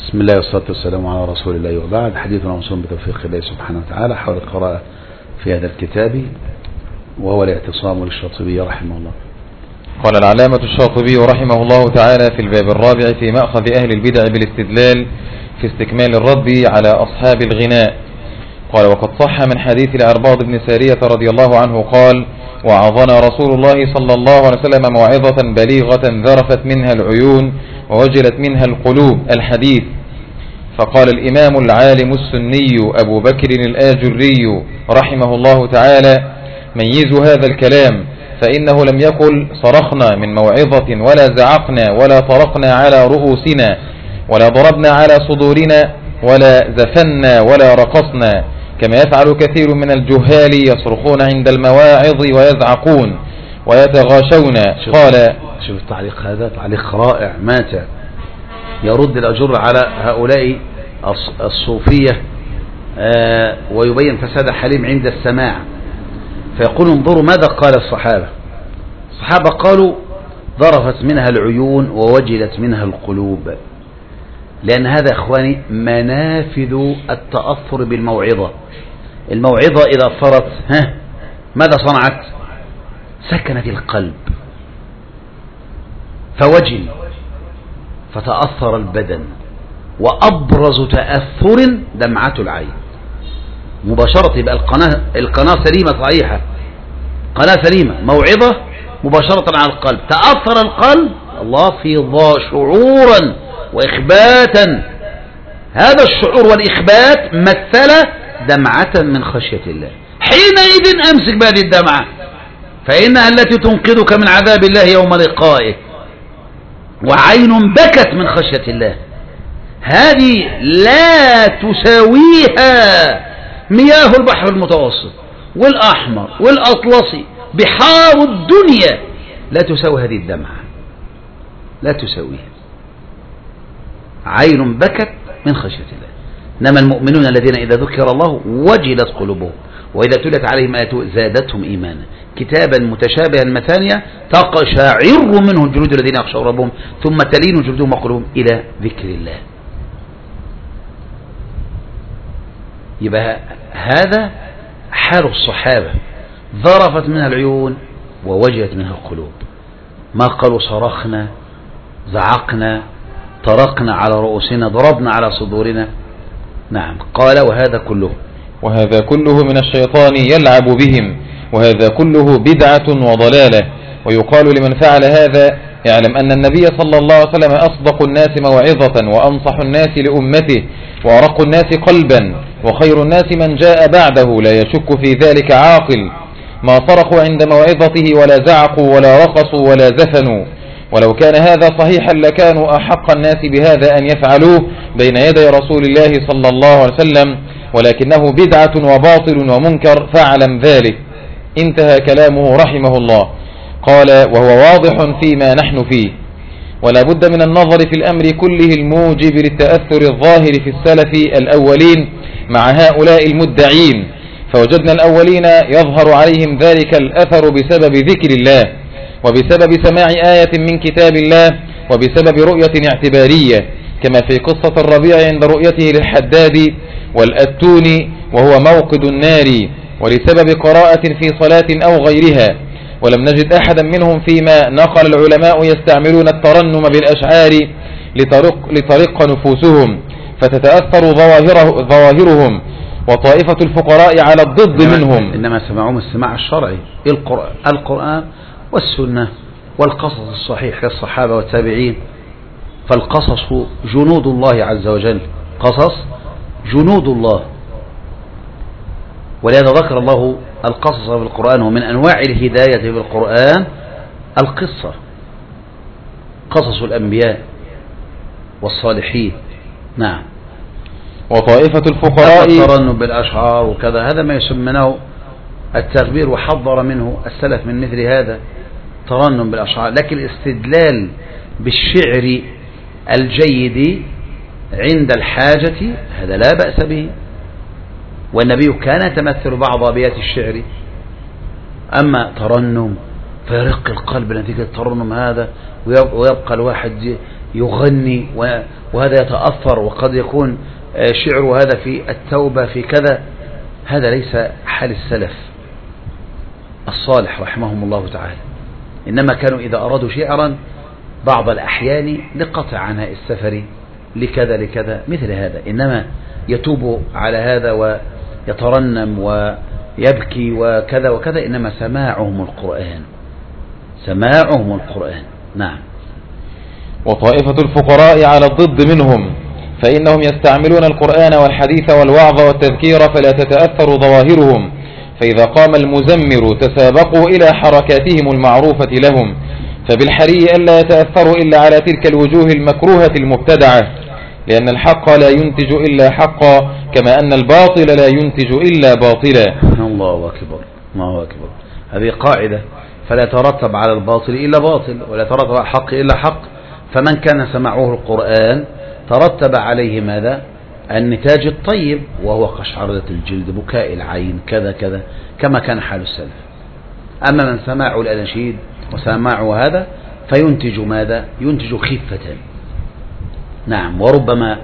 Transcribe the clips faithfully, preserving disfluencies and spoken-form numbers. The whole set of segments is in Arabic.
بسم الله والصلاة والسلام على رسول الله وبعد. حديثنا موصول بتوفيق الله سبحانه وتعالى حول القراءة في هذا الكتاب، وهو الاعتصام للشاطبي رحمه الله. قال العلامة الشاطبي رحمه الله تعالى في الباب الرابع في مأخذ أهل البدع بالاستدلال في استكمال الرد على أصحاب الغناء. قال: وقد صح من حديث العرباض بن سارية رضي الله عنه قال: وعظنا رسول الله صلى الله عليه وسلم موعظة بليغة ذرفت منها العيون ووجلت منها القلوب. الحديث. فقال الإمام العالم السني أبو بكر الآجري رحمه الله تعالى: ميزوا هذا الكلام، فإنه لم يقل صرخنا من موعظة ولا زعقنا ولا طرقنا على رؤوسنا ولا ضربنا على صدورنا ولا زفنا ولا رقصنا، كما يفعل كثير من الجهال يصرخون عند المواعظ ويزعقون ويتغاشون. قال: شوف التعليق هذا تعليق رائع ماتع، يرد الأجر على هؤلاء الصوفية آه ويبين فساد حليم عند السماع. فيقول: انظروا ماذا قال الصحابة. الصحابة قالوا: ضرفت منها العيون ووجلت منها القلوب، لأن هذا إخواني منافذ التأثر بالموعظة. الموعظة إذا أثرت ها ماذا صنعت؟ سكنت القلب فوجل فتأثر البدن، وأبرز تأثر دمعة العين مباشرة. يبقى القناة القناة سليمة صحيحة، قناة سليمة، موعظة مباشرة على القلب، تأثر القلب، الله في ضا شعورا وإخباتا. هذا الشعور والإخبات مثل دمعة من خشية الله. حينئذ أمسك بهذه الدمعة، فإنها التي تنقذك من عذاب الله يوم لقائه. وعين بكت من خشية الله، هذه لا تساويها مياه البحر المتوسط والأحمر والأطلسي، بحار الدنيا لا تساوي هذه الدمعة، لا تساويها. عين بكت من خشية الله. إنما المؤمنون الذين إذا ذكر الله وجلت قلوبهم وإذا تلت عليهم آياته زادتهم إيمانا. كتابا متشابها مثانية تقشعر منه الجلود الذين يخشون ربهم ثم تلين جلودهم وقلوبهم إلى ذكر الله. يبقى هذا حال الصحابة، ذرفت منها العيون ووجلت منها القلوب. ما قالوا صرخنا زعقنا طرقنا على رؤوسنا ضربنا على صدورنا. نعم. قال: وهذا كله وهذا كله من الشيطان يلعب بهم، وهذا كله بدعة وضلالة. ويقال لمن فعل هذا: يعلم أن النبي صلى الله عليه وسلم أصدق الناس موعظة وأنصح الناس لأمته وأرق الناس قلبا، وخير الناس من جاء بعده لا يشك في ذلك عاقل. ما صرخوا عند موعظته ولا زعقوا ولا رقصوا ولا زفنوا. ولو كان هذا صحيحا لكانوا أحق الناس بهذا أن يفعلوه بين يدي رسول الله صلى الله عليه وسلم، ولكنه بدعة وباطل ومنكر فاعلم ذلك. انتهى كلامه رحمه الله. قال: وهو واضح فيما نحن فيه، ولا بد من النظر في الأمر كله الموجب للتأثر الظاهر في السلف الأولين مع هؤلاء المدعين. فوجدنا الأولين يظهر عليهم ذلك الأثر بسبب ذكر الله، وبسبب سماع آية من كتاب الله، وبسبب رؤية اعتبارية، كما في قصة الربيع عند رؤيته للحداد والأتون وهو موقد النار، ولسبب قراءة في صلاة أو غيرها. ولم نجد أحدا منهم فيما نقل العلماء يستعملون الترنم بالأشعار لترق, لترق نفوسهم فتتأثر ظواهره ظواهرهم، وطائفة الفقراء على الضد إنما منهم. إنما سمعهم السماع الشرعي، القرآن, القرآن والسنة والقصص الصحيح كالصحابة والتابعين. فالقصص جنود الله عز وجل، قصص جنود الله، ولهذا ذكر الله القصص في القرآن. ومن أنواع الهداية في القرآن القصة، قصص الأنبياء والصالحين. نعم. وطائفة الفقراء الترنم بالأشعار وكذا، هذا ما يسمونه التغبير، وحضر منه السلف من مثل هذا ترنم بالأشعار. لكن الاستدلال بالشعر الجيد عند الحاجة هذا لا بأس به، والنبي كان يتمثل بعض أبيات الشعر. أما ترنم فيرق القلب نتيجة الترنم هذا، ويبقى الواحد يغني وهذا يتأثر، وقد يكون شعر هذا في التوبة في كذا. هذا ليس حال السلف الصالح رحمهم الله تعالى، إنما كانوا إذا أرادوا شعرا بعض الأحيان لقطع عناء السفر لكذا لكذا مثل هذا، إنما يتوب على هذا ويترنم ويبكي وكذا وكذا، إنما سماعهم القرآن، سماعهم القرآن. نعم. وطائفة الفقراء على الضد منهم، فإنهم يستعملون القرآن والحديث والوعظ والتذكير فلا تتأثر ظواهرهم، فإذا قام المزمر تسابقوا إلى حركاتهم المعروفة لهم، فبالحري ألا يتأثروا إلا على تلك الوجوه المكروهة المبتدعة، لأن الحق لا ينتج إلا حقا، كما أن الباطل لا ينتج إلا باطلا. الله أكبر، الله أكبر. هذه قاعدة، فلا يترتب على الباطل إلا باطل، ولا يترتب على الحق إلا حق. فمن كان سمعه القرآن ترتب عليه ماذا؟ النتاج الطيب، وهو قشعرة الجلد، بكاء العين، كذا كذا، كما كان حال السلف. أما من سماع الأناشيد وسماع هذا فينتج ماذا؟ ينتج خفة. نعم. وربما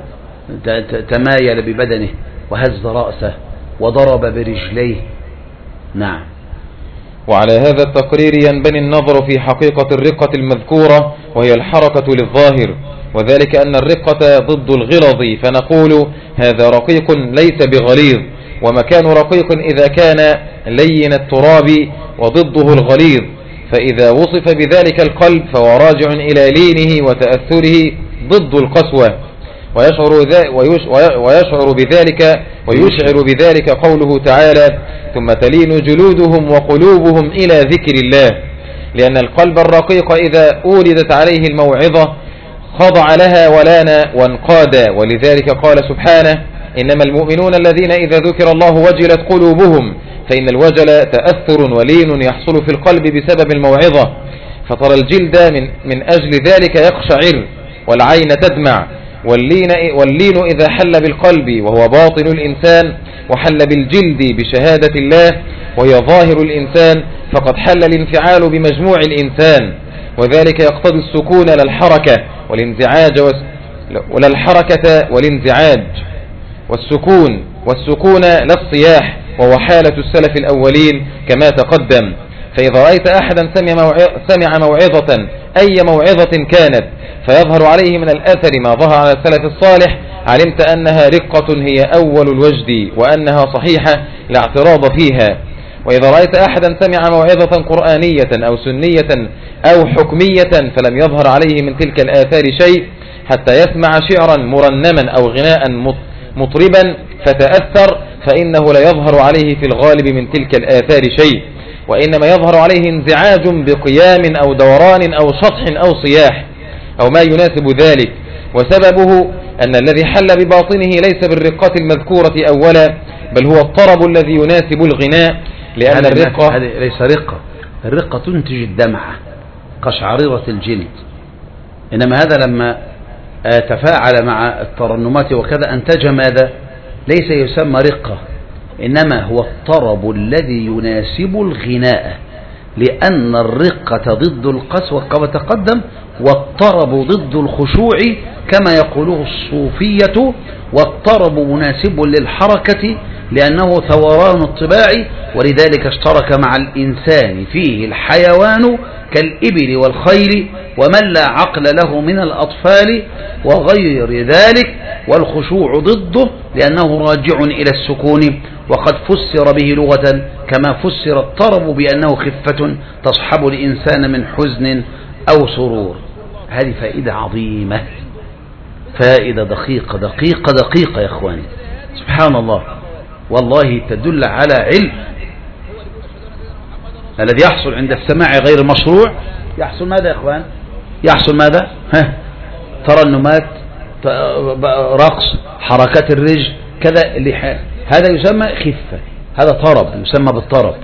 تمايل ببدنه وهز رأسه وضرب برجليه. نعم. وعلى هذا التقرير ينبني النظر في حقيقة الرقة المذكورة، وهي الحركة للظاهر، وذلك أن الرقة ضد الغلظ، فنقول هذا رقيق ليس بغليظ، ومكان رقيق إذا كان لين التراب وضده الغليظ، فإذا وصف بذلك القلب فهو راجع إلى لينه وتأثره ضد القسوة، ويشعر, ويشعر بذلك ويشعر بذلك قوله تعالى: ثم تلين جلودهم وقلوبهم إلى ذكر الله، لأن القلب الرقيق إذا أوردت عليه الموعظة خضع لها ولان وانقاد، ولذلك قال سبحانه: إنما المؤمنون الذين إذا ذكر الله وجلت قلوبهم، فإن الوجل تأثر ولين يحصل في القلب بسبب الموعظة، فترى الجلد من, من أجل ذلك يقشعر، والعين تدمع، واللين, واللين إذا حل بالقلب وهو باطن الإنسان، وحل بالجلد بشهادة الله وهي ظاهر الإنسان، فقد حل الانفعال بمجموع الإنسان، وذلك يقتضي السكون للحركة والانزعاج ولا الحركة والانزعاج والسكون والسكون لا الصياح، وهو حالة السلف الأولين كما تقدم. فإذا رأيت أحدا سمع موعظة أي موعظة كانت فيظهر عليه من الأثر ما ظهر على السلف الصالح، علمت أنها رقة هي أول الوجد، وأنها صحيحة لا اعتراض فيها. وإذا رأيت أحدا سمع موعظة قرآنية أو سنية أو حكمية فلم يظهر عليه من تلك الآثار شيء حتى يسمع شعرا مرنما أو غناء مطربا فتأثر، فإنه لا يظهر عليه في الغالب من تلك الآثار شيء، وإنما يظهر عليه انزعاج بقيام أو دوران أو شطح أو صياح أو ما يناسب ذلك، وسببه أن الذي حل بباطنه ليس بالرقة المذكورة أولا، بل هو الطرب الذي يناسب الغناء، لأن الرقة هذه ليس رقة، الرقة تنتج الدمعة قشعريرة الجلد، إنما هذا لما تفاعل مع الترنمات وكذا أنتج ماذا؟ ليس يسمى رقة، إنما هو الطرب الذي يناسب الغناء، لأن الرقة ضد القسوة كما تقدم، والطرب ضد الخشوع كما يقوله الصوفية، والطرب مناسب للحركة لأنه ثوران الطباع، ولذلك اشترك مع الإنسان فيه الحيوان كالإبل والخيل ومن لا عقل له من الأطفال وغير ذلك، والخشوع ضده لأنه راجع إلى السكون، وقد فسر به لغة كما فسر الطرب بأنه خفة تصحب الإنسان من حزن أو سرور. هذه فائدة عظيمة، فائدة دقيقة دقيقة دقيقة يا إخواني، سبحان الله، والله تدل على علم. الذي يحصل عند السماع غير المشروع يحصل ماذا يا إخوان؟ يحصل ماذا؟ ها، ترنمات، رقص، حركات الرجل، كذا، اللي هذا يسمى خفة، هذا طرب، يسمى بالطرب.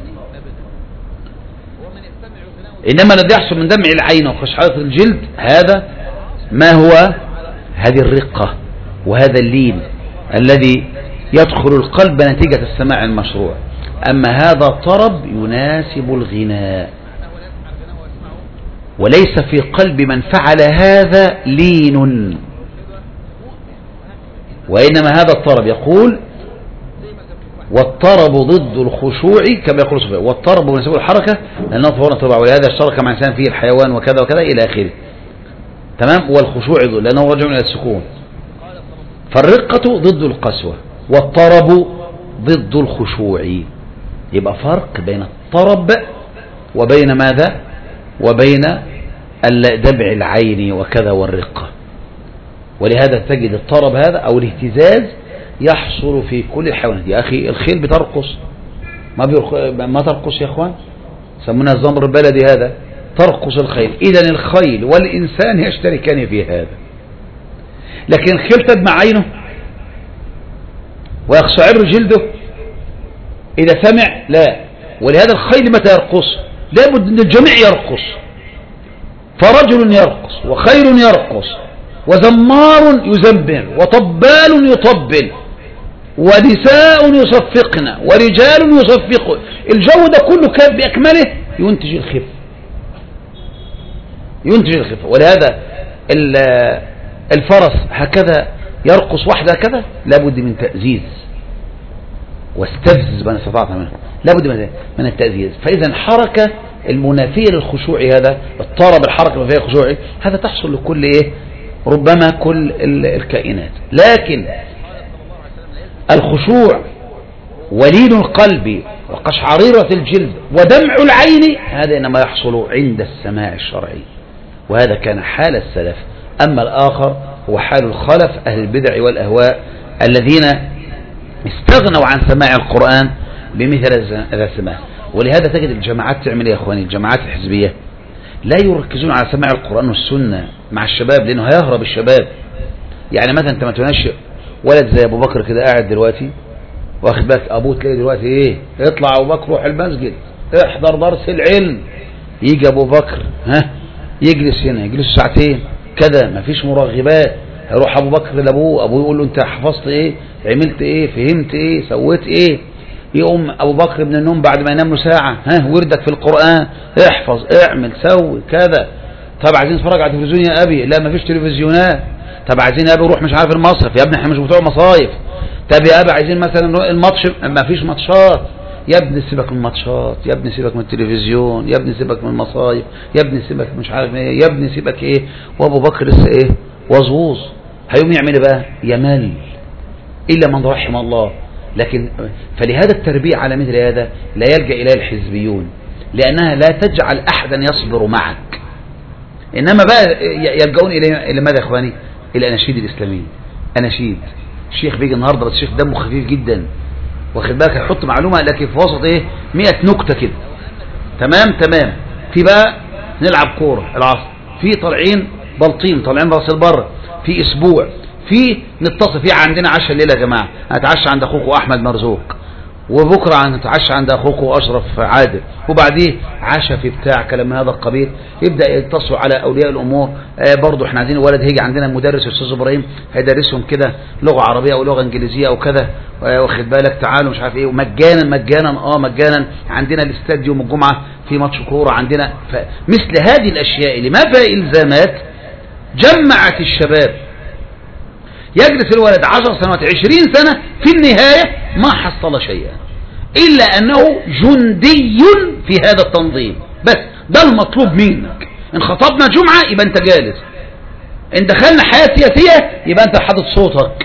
إنما الذي يحصل من دمع العين وقشعرة الجلد هذا ما هو؟ هذه الرقة وهذا اللين الذي يدخل القلب نتيجة السماع المشروع. أما هذا طرب يناسب الغناء، وليس في قلب من فعل هذا لين، وإنما هذا الطرب. يقول والطرب ضد الخشوع كما يقول سبحانه، والطرب من سبب الحركة لأنه طبعا طبعا ولهذا اشترك مع الإنسان فيه الحيوان وكذا وكذا إلى آخره. تمام. والخشوع ضد لأنه رجع إلى السكون. فالرقة ضد القسوة والطرب ضد الخشوع. يبقى فرق بين الطرب وبين ماذا؟ وبين دمع العين وكذا والرقة. ولهذا تجد الطرب هذا أو الاهتزاز يحصل في كل الحيوانات. يا أخي الخيل بترقص، ما بيرق... ما ترقص يا أخوان؟ سمونها الزمر البلدي هذا، ترقص الخيل. إذن الخيل والإنسان يشتركان في هذا. لكن الخيل تدمع عينه ويقشعر جلده إذا سمع؟ لا. ولهذا الخيل متى يرقص؟ لابد أن الجميع يرقص، فرجل يرقص وخير يرقص وزمار يزمر وطبال يطبل ونساء يصفقن ورجال يصفق. الجو ده كله كان بأكمله ينتج الخف، ينتج الخف. ولهذا الفرس هكذا يرقص وحده هكذا، لابد من تأزيز واستفزز من استطعت منه، لابد من التأزيز. فإذا الحركة المنافية للخشوع هذا الطرب، الحركة المنافية للخشوع هذا تحصل لكل إيه؟ ربما كل الكائنات. لكن الخشوع ولين القلب وقشعريرة الجلد ودمع العين هذا إنما يحصل عند السماع الشرعي، وهذا كان حال السلف. أما الآخر هو حال الخلف أهل البدع والأهواء الذين استغنوا عن سماع القرآن بمثل هذا السماع. ولهذا تجد الجماعات تعمل يا أخواني، الجماعات الحزبية لا يركزون على سماع القرآن والسنة مع الشباب، لأنه هيهرب الشباب. يعني مثلا أنت ما تنشئ ولد زي أبو بكر كده قاعد دلوقتي واخد بالك، أبوه تلاقي دلوقتي إيه؟ اطلع أبو بكر روح المسجد احضر درس العلم. يجي أبو بكر ها يجلس هنا يجلس ساعتين كذا، ما فيش مرغبات. هيروح أبو بكر لأبوه، أبوه يقول له أنت حفظت إيه؟ عملت إيه؟ فهمت إيه؟ سويت إيه؟ يقوم أبو بكر من النوم بعد ما ينام له ساعة، ها وردك في القرآن احفظ اعمل سوي كذا. طب عايزين نتفرج على التلفزيون يا أبي؟ لا ما فيش تلفزيونات. طب عايزين يا أبي نروح مش عارف المصرف؟ يا ابني احنا مش بتوع مصايف. طب يا أبي عايزين مثلا الماتش، ما فيش ماتشات. يا ابني سيبك من الماتشات، يا ابني سيبك من التلفزيون، يا ابني سيبك من المصايف، يا ابني سيبك مش عارف ايه، يا ابني سيبك ايه. وأبو بكر لسه ايه؟ وزوز. هيقوم يعمل ايه بقى؟ يمل إلا من رحم الله. لكن فلهذا التربية على مثل هذا لا يلجأ إليه الحزبيون، لأنها لا تجعل أحدا يصبر معك. إنما بقى يلجؤون إلى إلى ماذا يا إخواني؟ إلى أناشيد الإسلامية. أناشيد الشيخ بيجي النهارده بس الشيخ دمه خفيف جدا، واخد بالك، هيحط معلومة لكن في وسط إيه؟ مئة نكتة كده. تمام تمام. في بقى نلعب كورة العصر، في طالعين بلطيم، طالعين راس البر، في أسبوع، في نتصل، في عندنا عشاء الليلة يا جماعة، هنتعشى عند أخوكم أحمد مرزوق، وبكرة هنتعشى عند أخوكم أشرف عادل، وبعديه عشاء في بتاع كلام من هذا القبيل. يبدأ يتصلوا على أولياء الأمور، آه برضو احنا عايزين الولد هيجي عندنا مدرس أستاذ إبراهيم هيدرسهم كده لغة عربية أو لغة إنجليزية أو كذا، آه واخد بالك، تعالوا مش عارف إيه، ومجانا مجانا اه مجانا. عندنا الاستاد يوم الجمعة في ماتش كورة عندنا. فمثل هذه الأشياء اللي ما فيها إلزامات جمعت الشباب. يجلس الولد عشر سنوات عشرين سنة في النهاية ما حصل شيئا إلا أنه جندي في هذا التنظيم بس. ده المطلوب منك. إن خطبنا جمعة يبقى أنت جالس، إن دخلنا حياة سياسية يبقى أنت حاطط صوتك.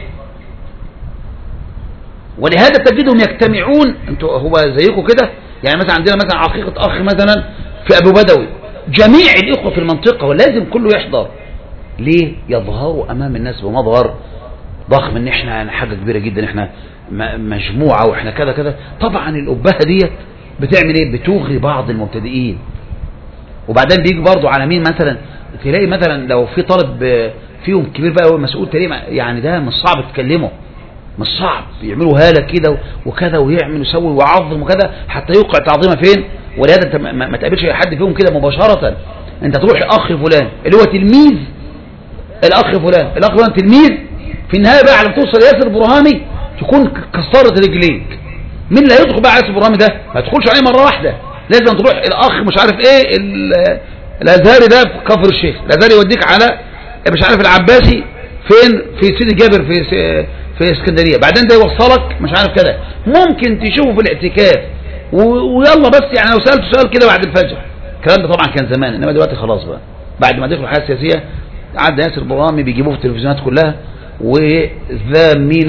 ولهذا تجدهم يجتمعون. انتوا هو زيكم كده يعني، مثلا عندنا مثلا عقيقة أخ مثلا في أبو بدوي، جميع الإخوة في المنطقة ولازم كله يحضر. ليه؟ يظهروا أمام الناس بمظهر ضخم ان احنا حاجة كبيرة جدا، احنا مجموعة واحنا كذا كذا. طبعا الأبهة ديت بتعمل ايه؟ بتغري بعض المبتدئين. وبعدين بيجي برضو على مين مثلا؟ تلاقي مثلا لو في طالب فيهم كبير بقى هو مسؤول، تلاقيه يعني ده مش صعب تكلمه، مش صعب، يعملوا هالة كده وكذا ويعمل ويسوي ويعظم وكذا حتى يوقع تعظيمه فين. ولهذا انت ما تقابلش حد فيهم كده مباشرة، انت تروح لاخ فلان اللي هو تلميذ الاخ فلان، الاخ فلان تلميذ. في النهاية بقى على توصل ياسر برهامي تكون كسرت رجليك. مين اللي هيدخل بقى ياسر برهامي ده؟ ما تدخلش عليه مرة واحدة، لازم تروح الاخ مش عارف ايه الازهري ده في كفر الشيخ، الازهري يوديك على مش عارف العباسي فين، في سيدي جابر في في اسكندريه، بعدين ده يوصلك مش عارف كده. ممكن تشوفه في الاعتكاف ويلا بس، يعني لو سالته سؤال كده بعد الفجر. الكلام ده طبعا كان زمان، انما دلوقتي خلاص بقى بعد ما دخلوا الحياه السياسيه عدى ياسر برهامي بيجيبوه في التلفزيونات كلها وذامين،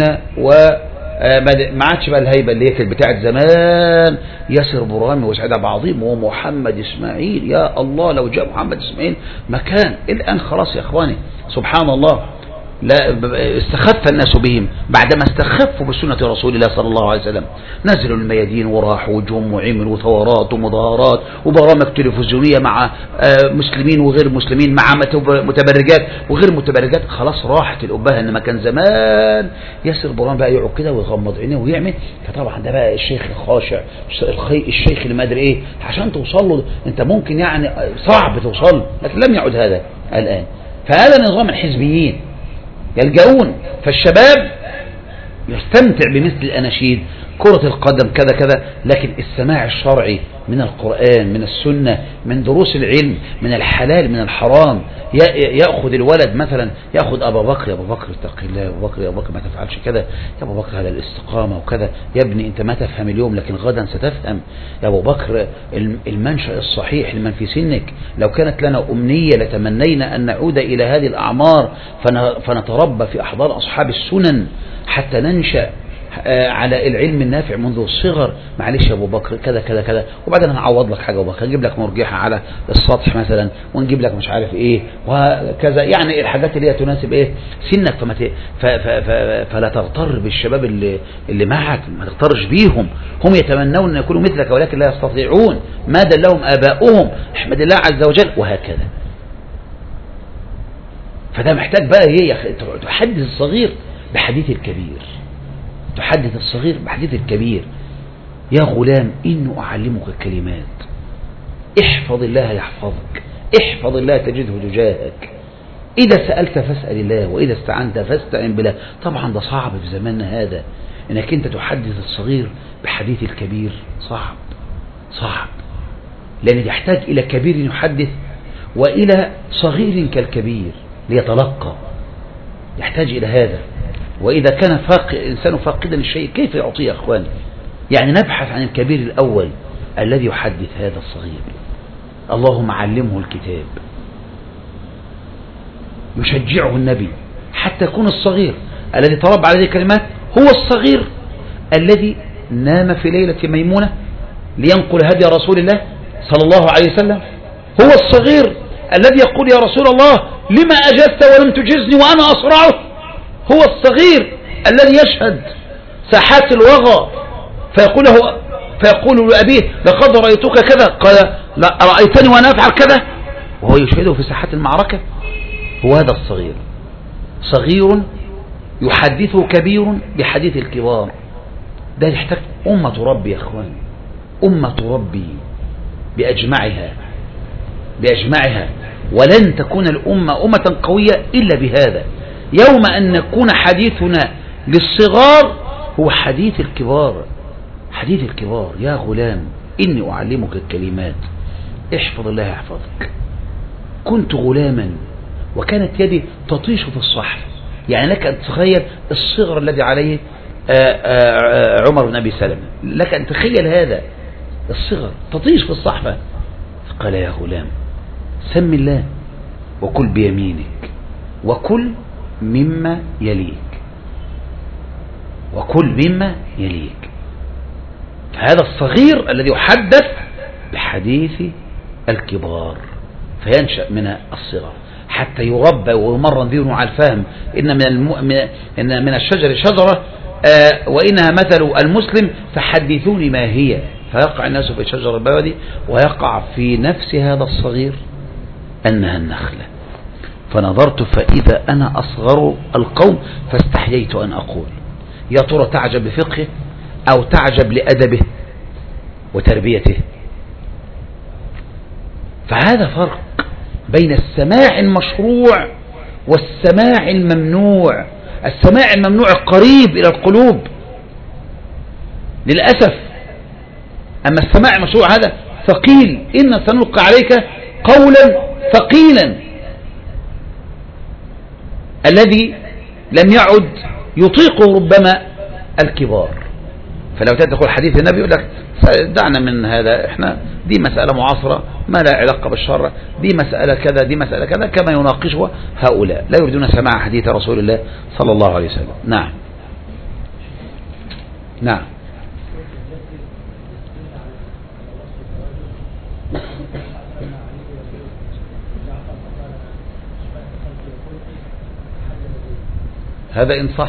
وما عادش بقى الهيبه اللي هي كانت بتاعت زمان. ياسر برهامي وسعيد عبد العظيم ومحمد اسماعيل، يا الله لو جاء محمد اسماعيل مكان. الان خلاص يا اخواني سبحان الله، لا استخف الناس بهم بعدما استخفوا بسنة رسول الله صلى الله عليه وسلم. نزلوا الميادين وراحوا وجم وعملوا ثورات ومظاهرات وبرامج تلفزيونية مع مسلمين وغير مسلمين، مع متبرجات وغير متبرجات. خلاص راحت الأبهة. إنما كان زمان ياسر برهامي بقى يقعد كده ويغمض عينيه ويعمل، فطبعا ده بقى الشيخ الخاشع، الشيخ اللي ما ادري ايه، عشان توصل له انت ممكن يعني صعب توصل، لكن لم يعد هذا الآن. فهذا نظام الحزبيين يلجؤون. فالشباب يستمتع بمثل الأناشيد، كرة القدم كذا كذا، لكن السماع الشرعي من القرآن من السنة من دروس العلم من الحلال من الحرام. يأخذ الولد مثلا، يأخذ أبا بكر، يا أبا بكر اتق الله، يا أبا بكر يا أبا بكر ما تفعلش كذا، يا أبا بكر على الاستقامة وكذا، يا ابني أنت ما تفهم اليوم لكن غدا ستفهم، يا أبا بكر المنشأ الصحيح لمن في سنك. لو كانت لنا أمنية لتمنينا أن نعود إلى هذه الأعمار فنتربى في أحضان أصحاب السنن حتى ننشأ على العلم النافع منذ الصغر. معلش يا ابو بكر كذا كذا كذا، وبعدين هنعوض لك حاجه، وبكر نجيب لك مرجحه على السطح مثلا، ونجيب لك مش عارف ايه وكذا، يعني الحاجات اللي هي تناسب ايه سنك. فما ت... ف... ف... ف... فلا تغتر بالشباب اللي اللي معك، ما تغترش بيهم. هم يتمنون ان يكونوا مثلك ولكن لا يستطيعون، ما دلهم اباؤهم، احمد الله عز وجل، وهكذا. فده محتاج بقى ايه، تحدث الصغير بحديث الكبير، تحدث الصغير بحديث الكبير. يا غلام إني أعلمك الكلمات، احفظ الله يحفظك، احفظ الله تجده تجاهك، إذا سألت فاسأل الله، وإذا استعنت فاستعن بالله. طبعا ده صعب في زماننا هذا، إنك أنت تحدث الصغير بحديث الكبير، صعب صعب، لأن يحتاج إلى كبير يحدث وإلى صغير كالكبير ليتلقى، يحتاج إلى هذا. وإذا كان فاق الإنسان فاقدا الشيء كيف يعطيه يا أخواني؟ يعني نبحث عن الكبير الأول الذي يحدث هذا الصغير. اللهم علمه الكتاب، يشجعه النبي حتى يكون الصغير الذي تربى على هذه الكلمات هو الصغير الذي نام في ليلة ميمونة لينقل هدي رسول الله صلى الله عليه وسلم، هو الصغير الذي يقول يا رسول الله لما أجزت ولم تجزني وأنا أصرعه، هو الصغير الذي يشهد ساحات الوغى فيقول له فيقول لأبيه لقد رأيتك كذا، قال لا رأيتني وأنا أفعل كذا، وهو يشهده في ساحات المعركة. هو هذا الصغير، صغير يحدثه كبير بحديث الكبار. ده يحتاج أمة تربي يا أخوان، أمة تربي بأجمعها بأجمعها ولن تكون الأمة أمة قوية إلا بهذا. يوم أن نكون حديثنا للصغار هو حديث الكبار، حديث الكبار. يا غلام إني أعلمك الكلمات، احفظ الله يحفظك. كنت غلاما وكانت يدي تطيش في الصحف، يعني لك أن تتخيل الصغر الذي عليه آآ آآ عمر بن أبي سلمة، لك أن تتخيل هذا الصغر تطيش في الصحفة. قال يا غلام سم الله وكل بيمينك وكل مما يليك، وكل مما يليك. فهذا الصغير الذي يحدث بحديث الكبار فينشأ من الصغر حتى يربى ويمرن ذهنه على الفهم. إن من الم... إن من الشجر شجرة آه وإنها مثل المسلم فحدثوني ما هي، فيقع الناس في شجر البلد ويقع في نفس هذا الصغير أنها النخلة. فنظرت فإذا أنا أصغر القوم فاستحييت أن أقول يا ترى تعجب بفقهه أو تعجب لأدبه وتربيته. فهذا فرق بين السماع المشروع والسماع الممنوع. السماع الممنوع قريب إلى القلوب للأسف، أما السماع المشروع هذا ثقيل. إن سنلقي عليك قولا ثقيلا الذي لم يعد يطيقه ربما الكبار. فلو تدخل حديث النبي يقول لك دعنا من هذا، احنا دي مسألة معاصرة ما لا علاقة بالشرع، دي مسألة كذا دي مسألة كذا، كما يناقشها هؤلاء لا يريدون سماع حديث رسول الله صلى الله عليه وسلم. نعم نعم. هذا إن صح،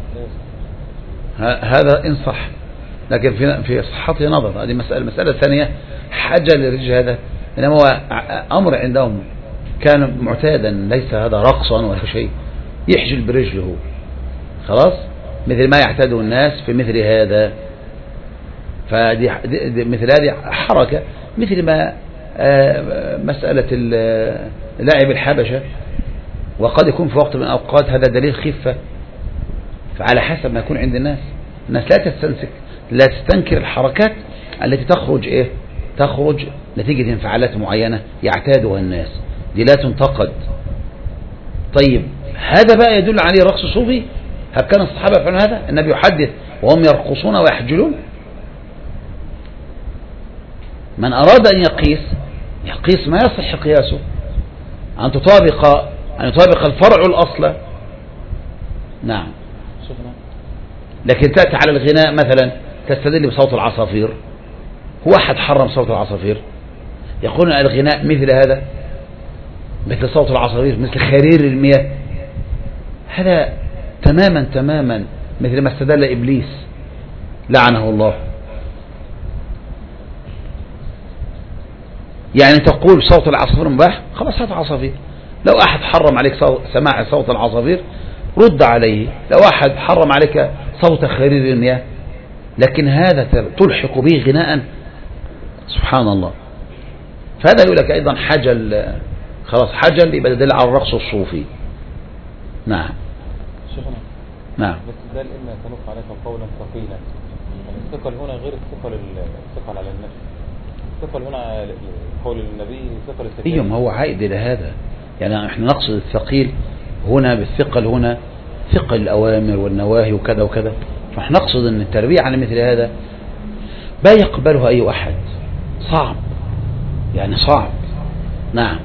هذا إن صح، لكن في في صحته نظر. هذه مسألة. المسألة الثانية حاجة للرجل، هذا إنما هو أمر عندهم كان معتادا، ليس هذا رقصا ولا شيء، يحجل برجله خلاص مثل ما يعتاده الناس في مثل هذا. فدي مثل هذه حركة، مثل ما مسألة لاعب الحبشة، وقد يكون في وقت من الأوقات هذا دليل خفة، فعلى حسب ما يكون عند الناس. الناس لا تستنسك لا تستنكر الحركات التي تخرج إيه تخرج نتيجة انفعالات معينة يعتادها الناس، دي لا تنتقد. طيب هذا بقى يدل عليه رقص صوفي؟ هل كان الصحابة يفعلون هذا؟ النبي يحدث وهم يرقصون ويحجلون. من أراد أن يقيس يقيس ما يصح قياسه، أن تطابق أن يطابق الفرع الأصل. نعم. لكن تأتي على الغناء مثلا تستدل بصوت العصافير، هو أحد حرم صوت العصافير؟ يقولون الغناء مثل هذا، مثل صوت العصافير، مثل خرير المياه، هذا تماما تماما مثل ما استدل إبليس لعنه الله. يعني تقول صوت العصافير مباح، خلاص صوت العصافير. لو أحد حرم عليك سماع صوت العصافير رد عليه. لو أحد حرم عليك صوت خرير المياه، لكن هذا تلحق به غناء، سبحان الله. فهذا يقول لك أيضا حجل، خلاص حجل يبقى دليل على الرقص الصوفي. نعم شيخنا. نعم. بس ده إما تنق عليك قولا ثقيلا، يعني الثقل هنا غير الثقل الثقل على النفس. الثقل هنا قول النبي ثقل الثقيل. ايوه ما هو عائد إلى هذا، يعني احنا نقصد الثقيل هنا بالثقل هنا ثقل الأوامر والنواهي وكذا وكذا. فاحنا نقصد أن التربية على مثل هذا لا يقبلها أي أحد، صعب يعني صعب. نعم.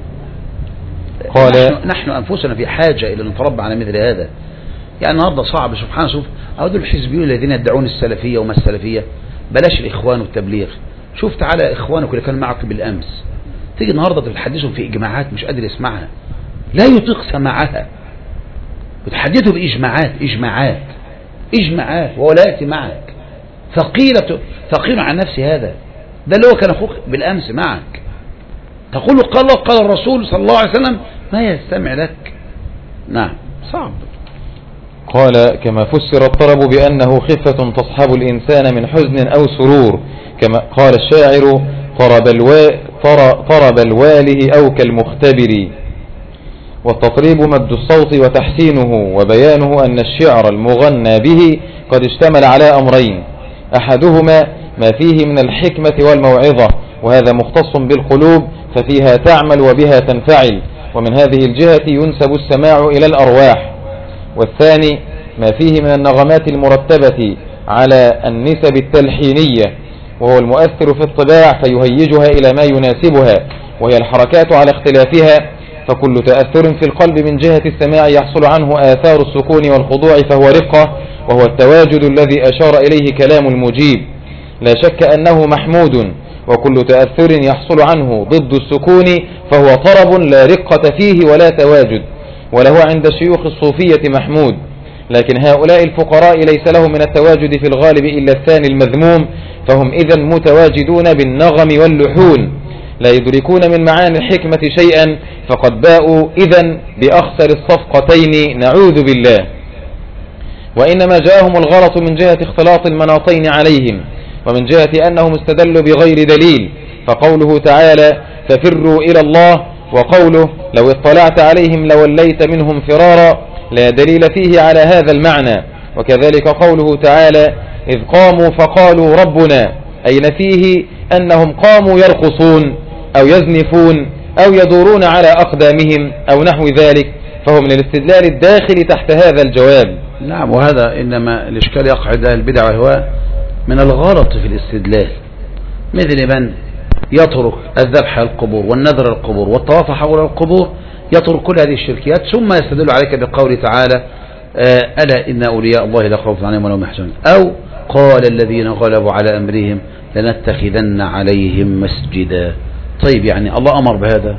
قال نحن, نحن أنفسنا في حاجة إلى أن نتربى على مثل هذا. يعني النهارده صعب، سبحان شوف أود الحزبيون الذين يدعون السلفية وما السلفية، بلاش الإخوان والتبليغ. شوف تعالى إخوانك اللي كانوا معك بالأمس، تيجي النهارده بتحدثهم في إجماعات مش قادر يسمعها، لا يطيق سماعها، بتحدثه بإجماعات إجماعات إجماعات وهو لا يأتي معك. ثقيلة ثقيل عن نفسه هذا، ده اللي هو كان أخوك بالأمس معك، تقول له قال الله قال الرسول صلى الله عليه وسلم ما يستمع لك. نعم صعب. قال كما فسر الطرب بأنه خفة تصحب الإنسان من حزن أو سرور، كما قال الشاعر طرب, الوا... طرب الواله أو كالمختبر. والتطريب مد الصوت وتحسينه، وبيانه أن الشعر المغنى به قد اشتمل على أمرين، أحدهما ما فيه من الحكمة والموعظة، وهذا مختص بالقلوب ففيها تعمل وبها تنفعل، ومن هذه الجهة ينسب السماع إلى الأرواح. والثاني ما فيه من النغمات المرتبة على النسب التلحينية، وهو المؤثر في الطباع فيهيجها إلى ما يناسبها، وهي الحركات على اختلافها. فكل تأثر في القلب من جهة السماع يحصل عنه آثار السكون والخضوع فهو رقة، وهو التواجد الذي أشار إليه كلام المجيب. لا شك أنه محمود، وكل تأثر يحصل عنه ضد السكون فهو طرب لا رقة فيه ولا تواجد، وله عند الشيوخ الصوفية محمود. لكن هؤلاء الفقراء ليس لهم من التواجد في الغالب إلا الثاني المذموم، فهم إذن متواجدون بالنغم واللحون، لا يدركون من معاني الحكمة شيئا، فقد باءوا إذن بأخسر الصفقتين نعوذ بالله. وإنما جاءهم الغلط من جهة اختلاط المناطين عليهم، ومن جهة أنهم استدلوا بغير دليل، فقوله تعالى ففروا إلى الله، وقوله لو اطلعت عليهم لوليت منهم فرارا لا دليل فيه على هذا المعنى. وكذلك قوله تعالى إذ قاموا فقالوا ربنا، أين فيه أنهم قاموا يرقصون أو يزنفون أو يدورون على أقدامهم أو نحو ذلك، فهو من الاستدلال الداخل تحت هذا الجواب. نعم، وهذا إنما الإشكال يقع عند البدع وهو من الغلط في الاستدلال، مثل من يترك الذبح القبور والنذر القبور والطواف حول القبور، يترك كل هذه الشركيات ثم يستدل عليك بقوله تعالى ألا إن أولياء الله لا خوف عليهم ولا هم يحزنون، أو قال الذين غلبوا على أمرهم لنتخذن عليهم مسجدا. طيب يعني الله أمر بهذا؟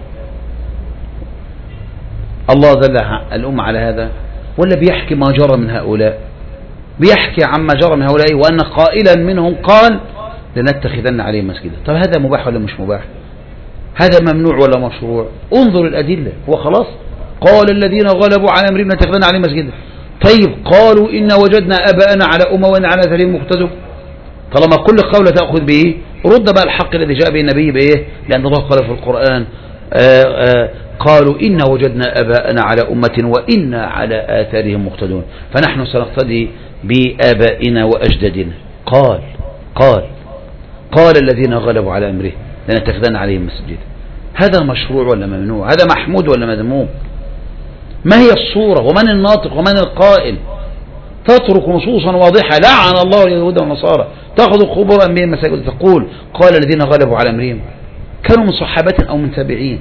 الله دل الأمة على هذا؟ ولا بيحكي ما جرى من هؤلاء؟ بيحكي عما جرى من هؤلاء وأن قائلا منهم قال لنتخذن عليهم مسجدا. طب هذا مباح ولا مش مباح؟ هذا ممنوع ولا مشروع؟ انظر الأدلة. هو خلاص قال الذين غلبوا على أمرهم لنتخذن عليهم مسجدا. طيب قالوا إن وجدنا أباءنا على أمة وإن على ذلهم مقتدون. طالما كل قول تأخذ به رد بقى الحق الذي جاء به النبي بإيه؟ لأن الله قال في القرآن آآ آآ قالوا إن وجدنا أباءنا على أمة وإنا على آثارهم مقتدون، فنحن سنقتدي بآبائنا وأجدادنا. قال قال قال الذين غلبوا على أمره لنتخذن عليهم مسجدا. هذا مشروع ولا ممنوع؟ هذا محمود ولا مذموم؟ ما هي الصورة ومن الناطق ومن القائل؟ تترك نصوصا واضحة لعن الله اليهود والنصارى، تأخذ قبور أنبياء المساجد تقول قال الذين غلبوا على أمرهم، كانوا من صحابة أو من تابعين.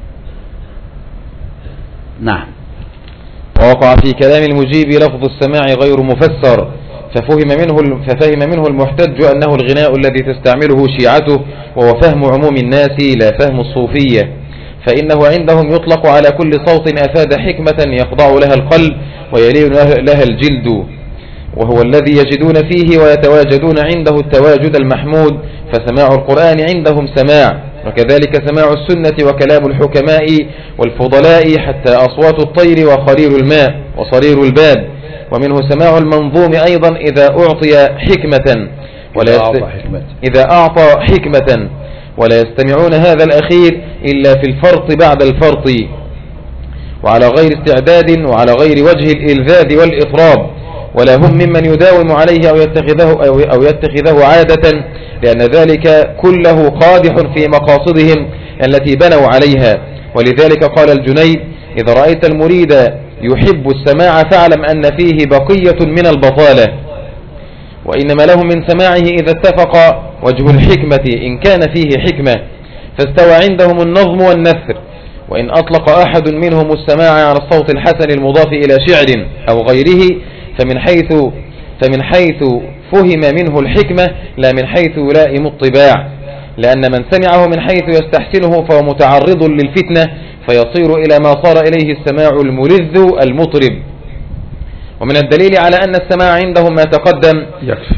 نعم. ووقع في كلام المجيب لفظ السماع غير مفسر، ففهم منه ففهم منه المحتج أنه الغناء الذي تستعمله شيعته، وهو فهم عموم الناس لا فهم الصوفية، فإنه عندهم يطلق على كل صوت أفاد حكمة يخضع لها القلب ويلين لها الجلد، وهو الذي يجدون فيه ويتواجدون عنده التواجد المحمود، فسماع القرآن عندهم سماع، وكذلك سماع السنة وكلام الحكماء والفضلاء حتى أصوات الطير وخرير الماء وصرير الباب، ومنه سماع المنظوم أيضا إذا أعطي حكمة ولا يست... إذا أعطى حكمة، ولا يستمعون هذا الأخير إلا في الفرط بعد الفرط، وعلى غير استعداد وعلى غير وجه الإلذاذ والإطراب، ولا هم ممن يداوم عليه أو يتخذه, أو يتخذه عادة، لأن ذلك كله قادح في مقاصدهم التي بنوا عليها. ولذلك قال الجنيد إذا رأيت المريد يحب السماع فاعلم أن فيه بقية من البطالة، وإنما له من سماعه إذا اتفق وجه الحكمة إن كان فيه حكمة، فاستوى عندهم النظم والنثر. وإن أطلق أحد منهم السماع على الصوت الحسن المضاف إلى شعر أو غيره فمن حيث فمن حيث فهم منه الحكمة لا من حيث يلائم الطباع، لأن من سمعه من حيث يستحسنه فهو متعرض للفتنة فيصير إلى ما صار إليه السماع الملذ المطرب. ومن الدليل على أن السماع عندهم ما تقدم يكفي.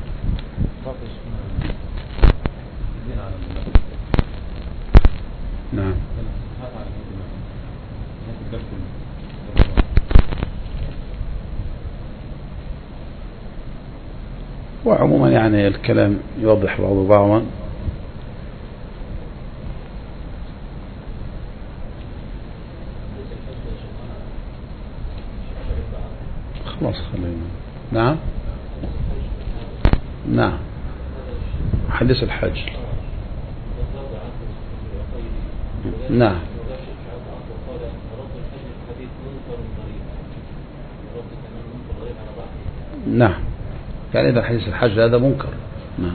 نعم. وعموما يعني الكلام يوضح بعضه بعضا. خلاص خلينا. نعم نعم حديث الحج. نعم نعم يعني إذا حديث الحج هذا منكر. نعم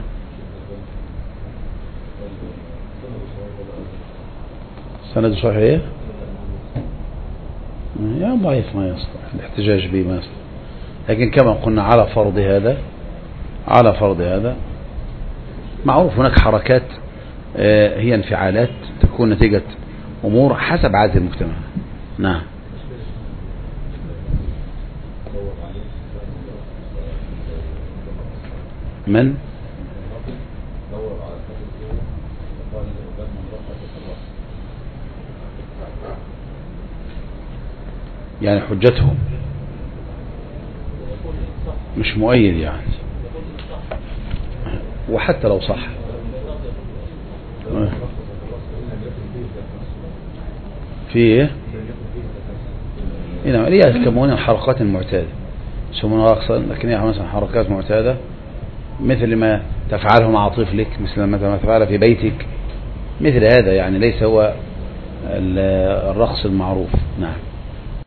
سند صحيح يا ضعيف ما يصلح الاحتجاج به ما يصلح، لكن كما قلنا على فرض هذا على فرض هذا معروف هناك حركات هي انفعالات تكون نتيجة أمور حسب عادة المجتمع. نعم من يعني حجتهم مش مؤيد يعني، وحتى لو صح في ايه هنا ليه يسمون الحركات المعتادة يسمونها أقصى، لكن هي مثلا حركات معتادة مثل ما تفعله مع طفلك، مثل ما تفعله في بيتك، مثل هذا يعني ليس هو الرقص المعروف. نعم.